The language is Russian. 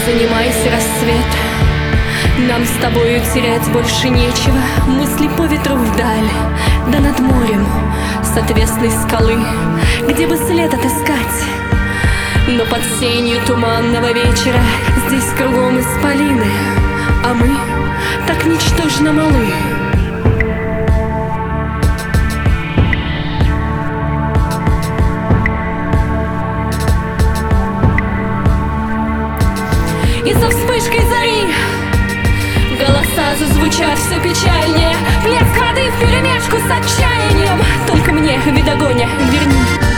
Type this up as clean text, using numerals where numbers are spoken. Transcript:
занимайся, рассвет. Нам с тобою терять больше нечего. Мысли по ветру вдаль, да над морем с отвесной скалы, где бы след отыскать. Но под сенью туманного вечера здесь кругом исполины, а мы так ничтожно малы. И со вспышкой зари голоса зазвучат все печальнее. Плеск воды вперемешку с отчаянием. Только мне, видогоня, верни